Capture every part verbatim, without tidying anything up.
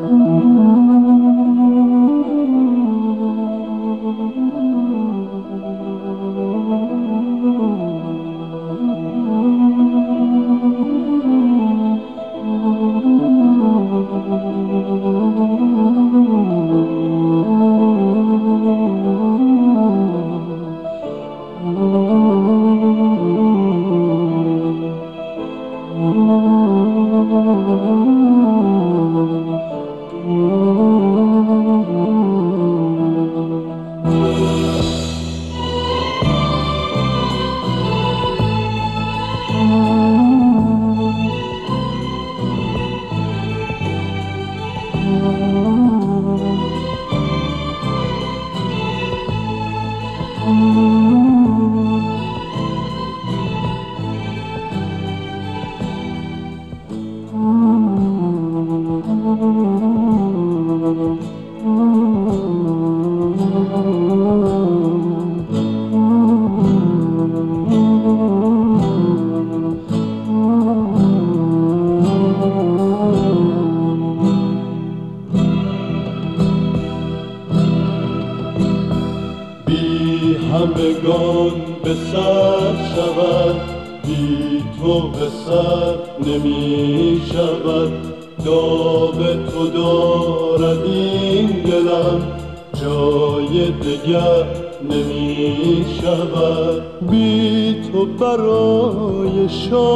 همگان به سر شود، بی تو به سر نمی شود. داغ تو دارد این دلم، جای دگر نمی شود. بی تو برای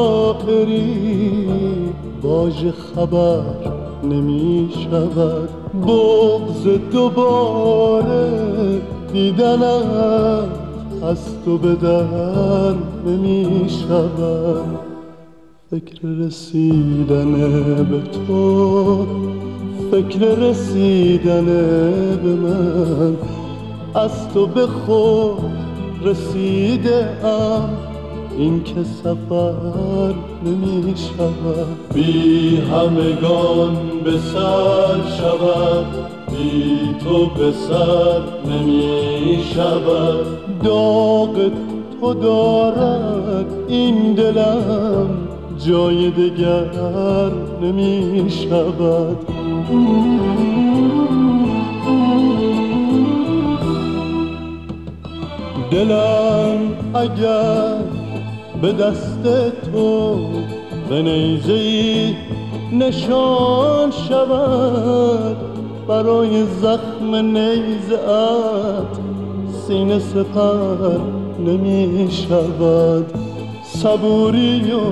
شاعری واژه خبر نمی شود. بغض دوباره دیدنم از تو به در نمی شود. فکر رسیدن به تو، فکر رسیدن به من، از تو به خود رسیده ام، این که سفر نمی شود. بی همگان به سر شود، بی تو به سر نمی شود. داغ تو دارد این دلم، جای دگر نمی شود. دلم اگر به دست تو به نیزه‌ای نشان شود، برای زخم نیزه‌ات سینه سپر نمی شود. صبوری و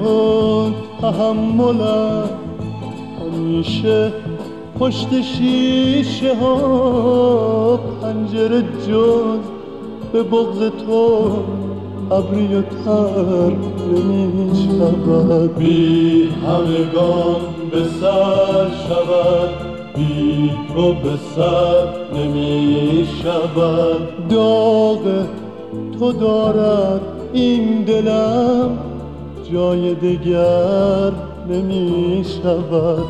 تحملم همیشه پشت شیشه ها، پنجره جز به بغض تو ابری و تر نمی شود. بی همگان به سر شود، بی تو به سر نمی شود. داغ تو دارد این دلم، جای دگر نمی شود.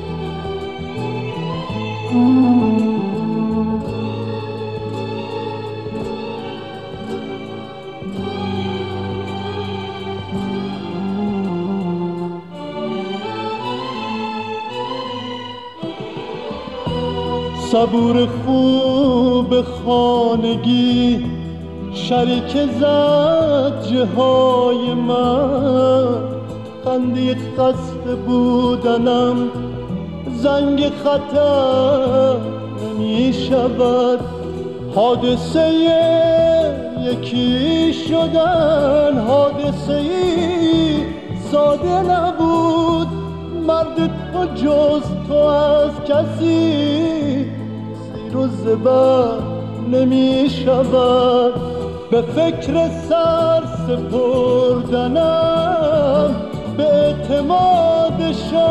صبور خوب خانگی شریک زجه های من، خنده خسته بودنم زنگ خطر نمی شود. حادثه یکی شدن حادثه ساده نبود، مرد تو جز تو از کسی زیر و زبر نمی شود. به فکر سر سپردنم به اعتماد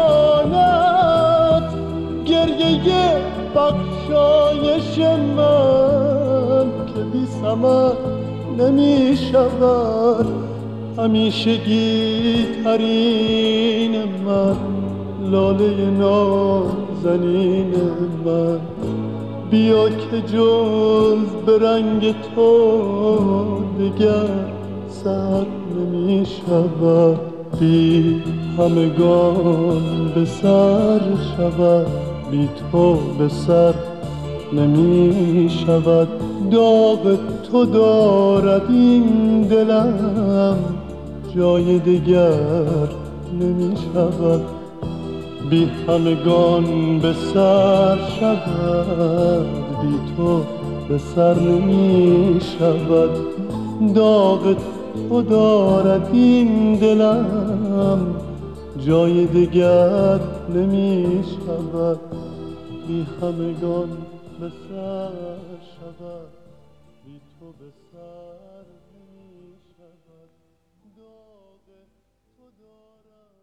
شانت، گریه بخشایش من که بی ثمر نمی شود. همیشگی ترین من، لاله نازنین من، بیا که جز به رنگ تو دگر سر نمی شود. بی همگان به سر شود، بی تو به سر نمی شود. داغ تو دارد این دلم جای دگر نمی شود. بی همگان به سر شود، بی تو به سر نمی شود. داغ تو دارد این دلم جای دگر نمی شود. بی همگان به سر شود، بی تو به سر نمی شود. داغ تو دارد